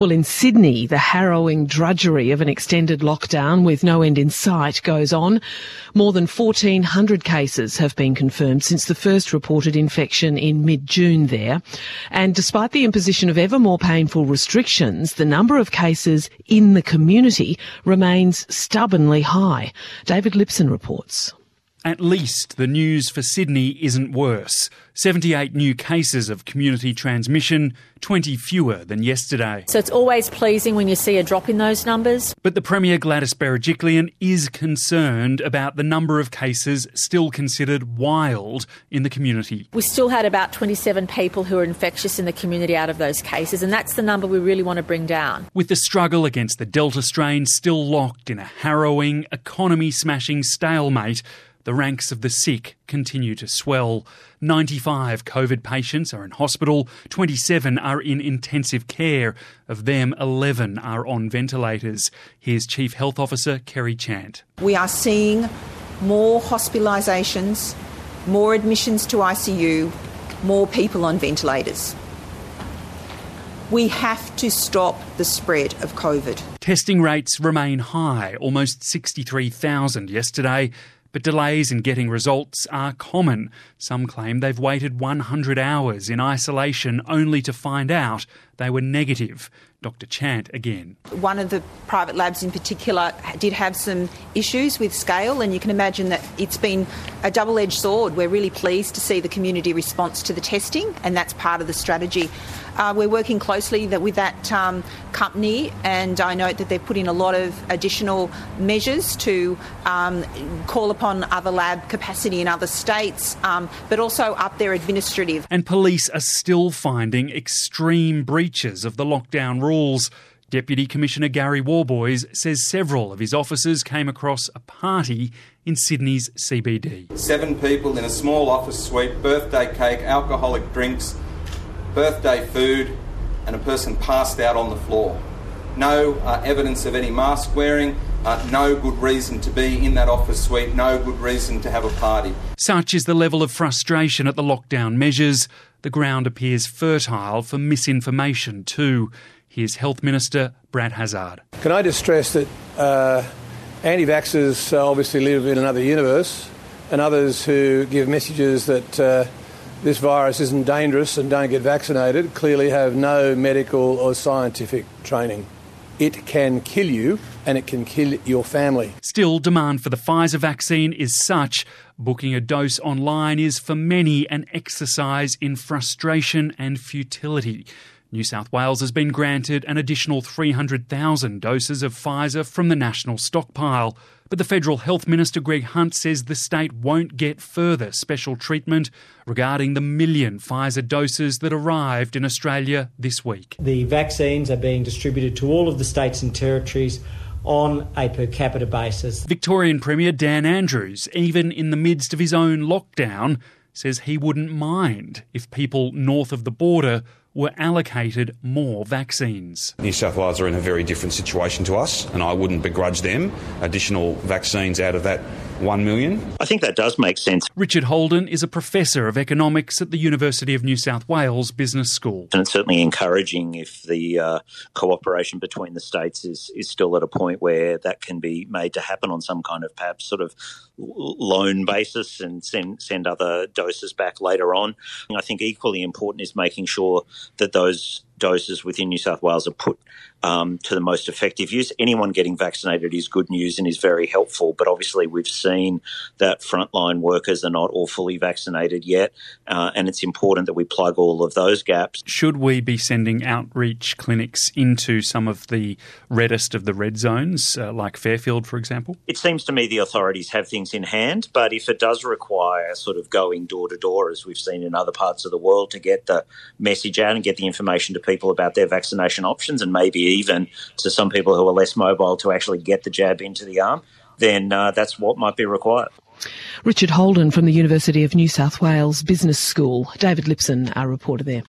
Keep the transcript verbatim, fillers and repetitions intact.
Well, in Sydney, the harrowing drudgery of an extended lockdown with no end in sight goes on. More than fourteen hundred cases have been confirmed since the first reported infection in mid-June there. And despite the imposition of ever more painful restrictions, the number of cases in the community remains stubbornly high. David Lipson reports. At least the news for Sydney isn't worse. seventy-eight new cases of community transmission, twenty fewer than yesterday. So it's always pleasing when you see a drop in those numbers. But the Premier Gladys Berejiklian is concerned about the number of cases still considered wild in the community. We still had about twenty-seven people who are infectious in the community out of those cases, and that's the number we really want to bring down. With the struggle against the Delta strain still locked in a harrowing, economy-smashing stalemate, the ranks of the sick continue to swell. ninety-five COVID patients are in hospital, twenty-seven are in intensive care. Of them, eleven are on ventilators. Here's Chief Health Officer Kerry Chant. We are seeing more hospitalisations, more admissions to I C U, more people on ventilators. We have to stop the spread of COVID. Testing rates remain high, almost sixty-three thousand yesterday. But delays in getting results are common. Some claim they've waited one hundred hours in isolation only to find out they were negative. Doctor Chant again. One of the private labs in particular did have some issues with scale, and you can imagine that it's been a double-edged sword. We're really pleased to see the community response to the testing, and that's part of the strategy. Uh, we're working closely with that um, company, and I note that they've put in a lot of additional measures to um, call upon other lab capacity in other states, um, but also up their administrative. And police are still finding extreme breaches of the lockdown rules. Deputy Commissioner Gary Warboys says several of his officers came across a party in Sydney's C B D. Seven people in a small office suite, birthday cake, alcoholic drinks, birthday food, and a person passed out on the floor. No uh, evidence of any mask wearing, uh, no good reason to be in that office suite, no good reason to have a party. Such is the level of frustration at the lockdown measures. The ground appears fertile for misinformation too. Here's Health Minister Brad Hazzard. Can I just stress that uh, anti-vaxxers obviously live in another universe, and others who give messages that uh, this virus isn't dangerous and don't get vaccinated clearly have no medical or scientific training. It can kill you and it can kill your family. Still, demand for the Pfizer vaccine is such. Booking a dose online is for many an exercise in frustration and futility. New South Wales has been granted an additional three hundred thousand doses of Pfizer from the national stockpile. But the Federal Health Minister Greg Hunt says the state won't get further special treatment regarding the million Pfizer doses that arrived in Australia this week. The vaccines are being distributed to all of the states and territories on a per capita basis. Victorian Premier Dan Andrews, even in the midst of his own lockdown, says he wouldn't mind if people north of the border were allocated more vaccines. New South Wales are in a very different situation to us, and I wouldn't begrudge them additional vaccines out of that one million. I think that does make sense. Richard Holden is a professor of economics at the University of New South Wales Business School. And it's certainly encouraging if the uh, cooperation between the states is, is still at a point where that can be made to happen on some kind of perhaps sort of loan basis and send, send other doses back later on. And I think equally important is making sure that those doses within New South Wales are put um, to the most effective use. Anyone getting vaccinated is good news and is very helpful, but obviously we've seen that frontline workers are not all fully vaccinated yet, uh, and it's important that we plug all of those gaps. Should we be sending outreach clinics into some of the reddest of the red zones, uh, like Fairfield, for example? It seems to me the authorities have things in hand, but if it does require sort of going door to door, as we've seen in other parts of the world, to get the message out and get the information to people about their vaccination options, and maybe even to some people who are less mobile to actually get the jab into the arm, then uh, that's what might be required. Richard Holden from the University of New South Wales Business School. David Lipson, our reporter there.